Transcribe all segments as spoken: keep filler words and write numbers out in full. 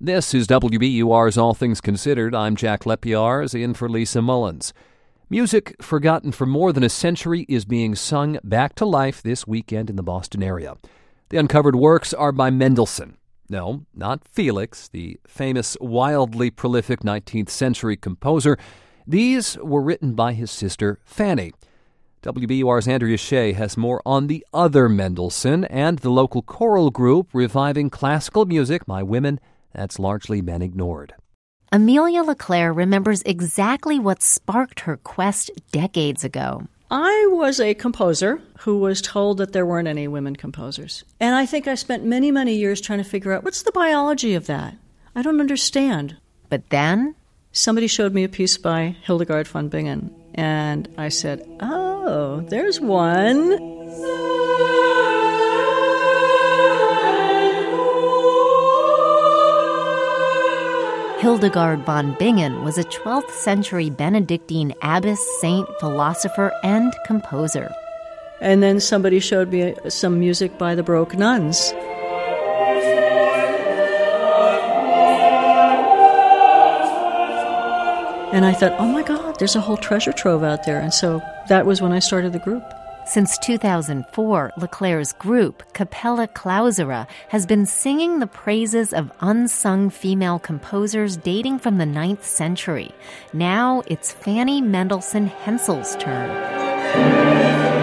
This is W B U R's All Things Considered. I'm Jack Lepiarz, in for Lisa Mullins. Music forgotten for more than a century is being sung back to life this weekend in the Boston area. The uncovered works are by Mendelssohn. No, not Felix, the famous, wildly prolific nineteenth century composer. These were written by his sister, Fanny. W B U R's Andrea Shea has more on the other Mendelssohn and the local choral group reviving classical music by women that's largely been ignored. Amelia LeClaire remembers exactly what sparked her quest decades ago. I was a composer who was told that there weren't any women composers. And I think I spent many, many years trying to figure out, what's the biology of that? I don't understand. But then somebody showed me a piece by Hildegard von Bingen, and I said, oh, there's one. Hildegard von Bingen was a twelfth century Benedictine abbess, saint, philosopher, and composer. And then somebody showed me some music by the Baroque nuns. And I thought, oh my God, there's a whole treasure trove out there. And so that was when I started the group. Since two thousand four, LeClaire's group, Capella Clausura, has been singing the praises of unsung female composers dating from the ninth century. Now it's Fanny Mendelssohn Hensel's turn.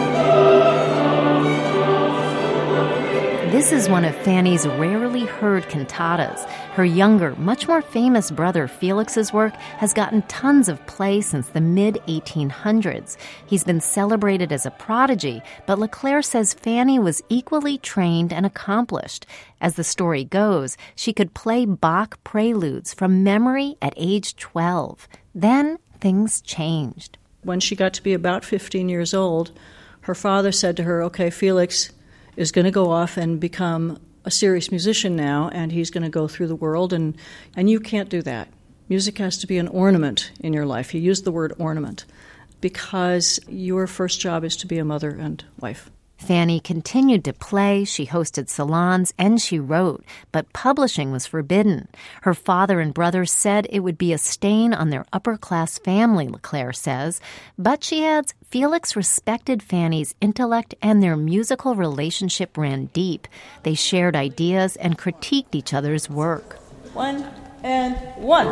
This is one of Fanny's rarely heard cantatas. Her younger, much more famous brother Felix's work has gotten tons of play since the mid eighteen hundreds. He's been celebrated as a prodigy, but LeClaire says Fanny was equally trained and accomplished. As the story goes, she could play Bach preludes from memory at age twelve. Then things changed. When she got to be about fifteen years old, her father said to her, okay, Felix is going to go off and become a serious musician now, and he's going to go through the world, and, and you can't do that. Music has to be an ornament in your life. He used the word ornament because your first job is to be a mother and wife. Fanny continued to play, she hosted salons, and she wrote, but publishing was forbidden. Her father and brothers said it would be a stain on their upper-class family, LeClaire says. But she adds, Felix respected Fanny's intellect and their musical relationship ran deep. They shared ideas and critiqued each other's work. One and one.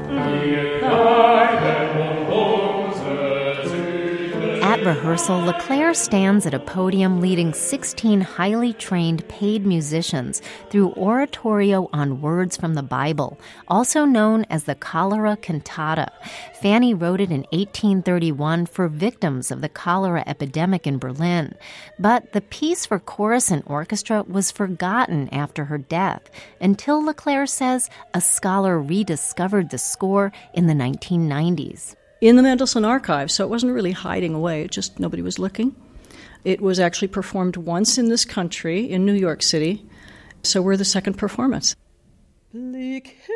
At rehearsal, LeClaire stands at a podium leading sixteen highly trained paid musicians through oratorio on words from the Bible, also known as the Cholera Cantata. Fanny wrote it in eighteen thirty-one for victims of the cholera epidemic in Berlin. But the piece for chorus and orchestra was forgotten after her death, until LeClaire says a scholar rediscovered the score in the nineteen nineties. In the Mendelssohn Archive, so it wasn't really hiding away, it just nobody was looking. It was actually performed once in this country, in New York City, so we're the second performance. Blick hin,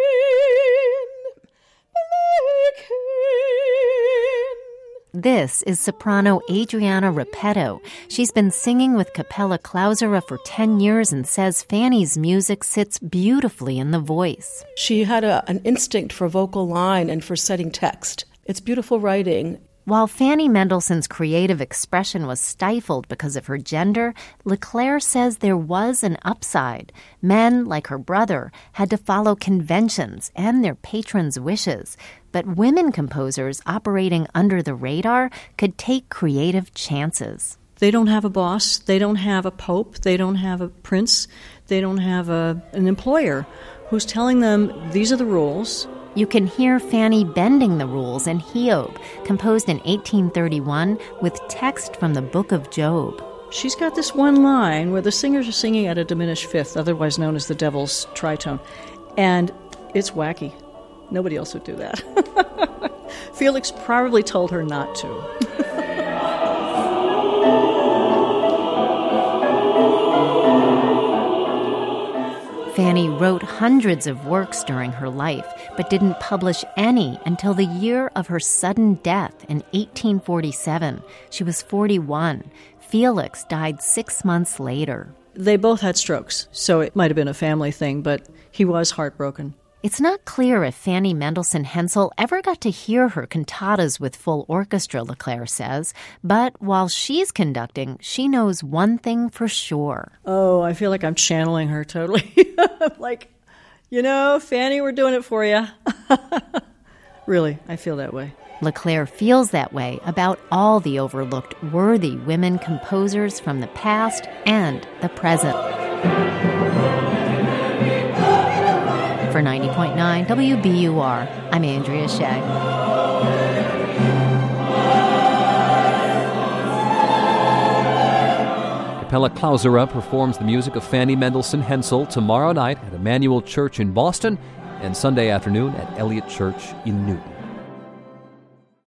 blick hin. This is soprano Adriana Repetto. She's been singing with Capella Clausura for ten years and says Fanny's music sits beautifully in the voice. She had a, an instinct for vocal line and for setting text. It's beautiful writing. While Fanny Mendelssohn's creative expression was stifled because of her gender, LeClaire says there was an upside. Men, like her brother, had to follow conventions and their patrons' wishes. But women composers operating under the radar could take creative chances. They don't have a boss. They don't have a pope. They don't have a prince. They don't have a, an employer who's telling them, these are the rules. You can hear Fanny bending the rules in Hiob, composed in eighteen thirty-one with text from the Book of Job. She's got this one line where the singers are singing at a diminished fifth, otherwise known as the devil's tritone, and it's wacky. Nobody else would do that. Felix probably told her not to. Fanny wrote hundreds of works during her life, but didn't publish any until the year of her sudden death in eighteen forty-seven. She was forty-one. Felix died six months later. They both had strokes, so it might have been a family thing, but he was heartbroken. It's not clear if Fanny Mendelssohn Hensel ever got to hear her cantatas with full orchestra, LeClaire says. But while she's conducting, she knows one thing for sure. Oh, I feel like I'm channeling her totally. Like, you know, Fanny, we're doing it for you. Really, I feel that way. LeClaire feels that way about all the overlooked worthy women composers from the past and the present. For ninety point nine W B U R, I'm Andrea Shea. Capella Klausera performs the music of Fanny Mendelssohn Hensel tomorrow night at Emmanuel Church in Boston and Sunday afternoon at Elliott Church in Newton.